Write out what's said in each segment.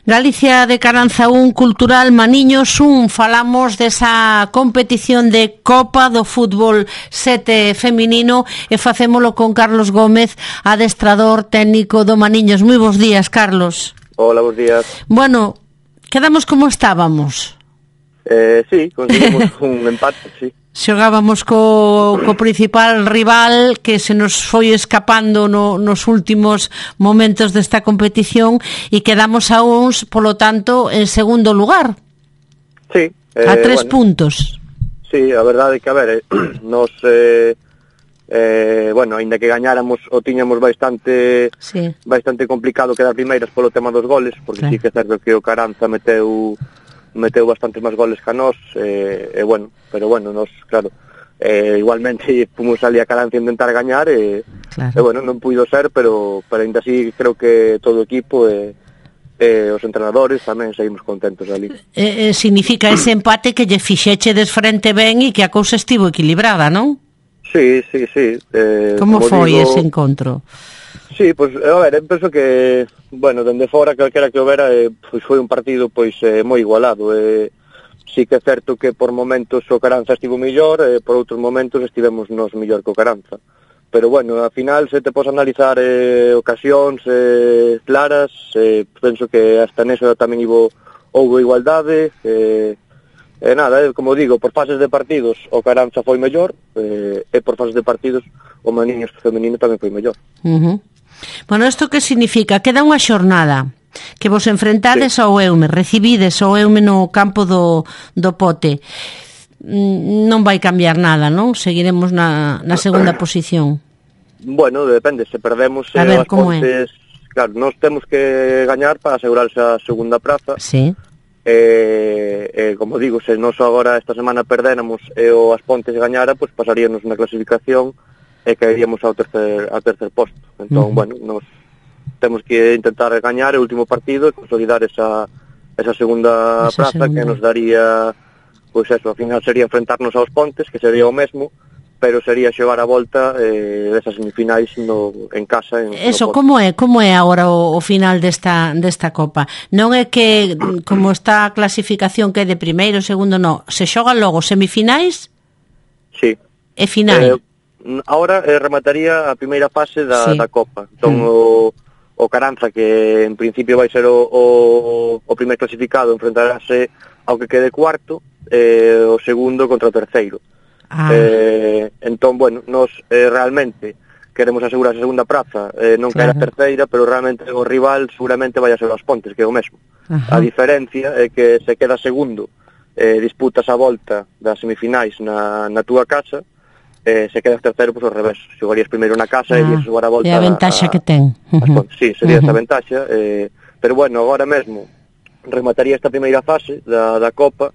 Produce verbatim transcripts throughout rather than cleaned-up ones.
Galicia de Caranza un, Cultural Maniños un. Falamos desa competición de Copa do Fútbol sete feminino e facémolo con Carlos Gómez, adestrador técnico do Maniños. Moi bons días, Carlos. Hola, bons días. Bueno, quedamos como estábamos. Eh, sí, conseguimos un empate, sí. Xogábamos co, co principal rival que se nos foi escapando no, nos últimos momentos desta competición e quedamos a uns, polo tanto, en segundo lugar. Sí. Eh, a tres bueno, puntos. Sí, a verdade é que, a ver, eh, nos, eh, eh, bueno, ainda que gañáramos o tiñamos bastante sí. bastante complicado quedar primeiras polo tema dos goles, porque claro. Sí que é certo que o Caranza meteu meteu bastantes máis goles que a nós, e, eh, eh, bueno, pero bueno, nos, claro, eh, igualmente fomos ali a Caranza a intentar gañar, e, claro. e bueno, non puido ser, pero, pero ainda así creo que todo o equipo e, e os entrenadores tamén seguimos contentos ali. Eh, eh, significa ese empate que lle fixechedes frente ben e que a cousa estivo equilibrada, non? Sí, sí, sí. Eh, como, como foi digo, ese encontro? Sí, pois, pues, a ver, eu penso que, bueno, dende fora, calquera que o vera, eh, pois foi un partido pois eh, moi igualado. Eh, sí que é certo que por momentos o Caranza estivo mellor, e eh, por outros momentos estivemos nos mellor que o Caranza. Pero, bueno, ao final, se te pos analizar eh, ocasións eh, claras, eh, penso que hasta neso tamén ibo, houve igualdade, eh, e nada, eh, como digo, por fases de partidos o Caranza foi mellor, eh, e por fases de partidos o Maniños femenino tamén foi mellor. Uh-huh. Bueno, isto que significa? Queda unha xornada que vos enfrentades sí. ao Eume, recibides ao Eume no campo do, do Pote. Non vai cambiar nada, non? Seguiremos na, na segunda posición. Bueno, depende, se perdemos a ver, as como Pontes, é? Claro, nós temos que gañar para asegurarse a segunda praza. Sí. E, e como digo, se nós agora esta semana perdéramos e o As Pontes gañara, pois pues pasaríamos na clasificación e caeríamos ao tercer, ao tercer posto. Entón, uh-huh. bueno, nos temos que intentar gañar o último partido e consolidar esa, esa segunda esa praza segunda. Que nos daría, pois eso, ao final sería enfrentarnos aos Pontes, que sería o mesmo, pero sería xogar a volta eh, desas semifinais no, en casa. En, eso, como é como é agora o, o final desta, desta Copa? Non é que, como está a clasificación que é de primeiro, segundo, non, se xogan logo semifinais? Sí. E final? Eh, Ahora eh, remataría a primeira fase da, sí. da Copa. Entón, mm. o, o Caranza, que en principio vai ser o, o, o primeiro clasificado, enfrentarase ao que quede cuarto, eh, o segundo contra o terceiro. Ah. Eh, entón, bueno, nos eh, realmente queremos asegurar a segunda praza, eh, non claro. quere a terceira, pero realmente o rival seguramente vai a ser As Pontes, que é o mesmo. Ajá. A diferencia é que se queda segundo, eh, disputas a volta das semifinais na, na túa casa, eh, se quedas terceiro, pois, ao revés, xogarías primeiro na casa ah, e irías xogar a volta. É a ventaxa a, que ten. Uh-huh. Sí, sería uh-huh. esa ventaxa, eh, pero bueno, agora mesmo remataría esta primeira fase da, da Copa,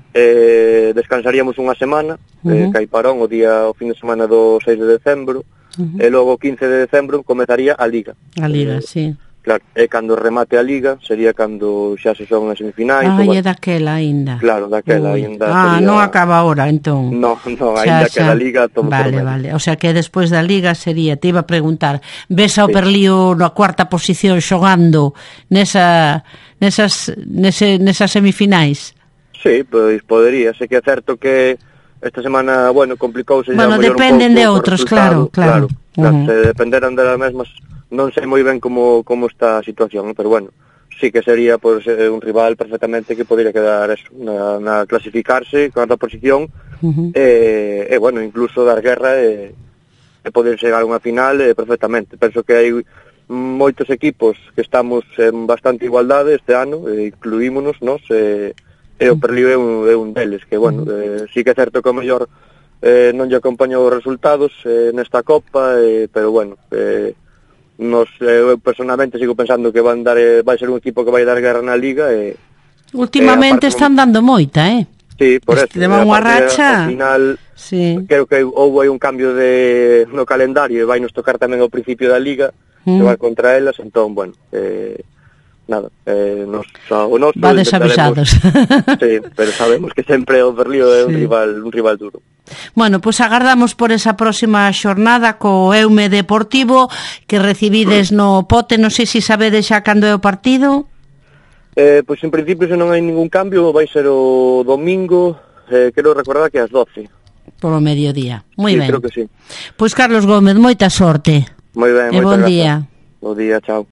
eh, descansaríamos unha semana, uh-huh. eh, que hai parón o día, o fin de semana do seis de decembro, uh-huh. e logo o quince de decembro comezaría a Liga. A Liga, eh, sí. Claro, e cando remate a Liga sería cando xa se son as semifinais. Ah, e daquela ainda. Claro, daquela ainda. Ah, sería... non acaba agora, entón. No, no, ainda que a Liga todo vale, por vale, o sea que despois da Liga sería, te iba a preguntar, ves ao sí. Perlío na cuarta posición xogando nesa, nesas, nese, nesas semifinais? Sí, pois podería, sei que é certo que esta semana, bueno, complicouse. Bueno, dependen de outros, claro, claro. claro, claro uh-huh. Se dependeran das mesmas, non sei moi ben como, como está a situación, pero bueno, sí que sería pues, un rival perfectamente que podría quedar eso, na, na clasificarse, cuarta posición, uh-huh. e, e, bueno, incluso dar guerra e, e poder chegar a unha final e, perfectamente. Penso que hai moitos equipos que estamos en bastante igualdade este ano, e incluímonos, nos, e, e o Perlío é un, é un deles, que, bueno, uh-huh. eh, sí que é certo que o mellor eh, non lle acompañou os resultados eh, nesta Copa, eh, pero, bueno, eh, nos, eu personalmente sigo pensando que van dar, vai ser un equipo que vai dar guerra na Liga e, últimamente e, están dando moita, eh? Sí, por este, eso unha racha. Ao final sí. creo que houve un cambio de no calendario e vai nos tocar tamén ao principio da Liga mm. xogar contra elas, entón, bueno, eh, nada, eh, nos, o nos vades avisados. Sí, pero sabemos que sempre o Perlío é un sí. rival, un rival duro. Bueno, pois pues agardamos por esa próxima xornada co Eume Deportivo que recibides no Pote, non sei se sabedes xa cando é o partido. Eh, pois en principio, se non hai ningún cambio, vai ser o domingo, eh, quero recordar que ás doce. Polo mediodía. Moi sí, ben. creo que sí. Pois Carlos Gómez, moita sorte. Moi ben, e moita bon gracias. día. Bo día, chao.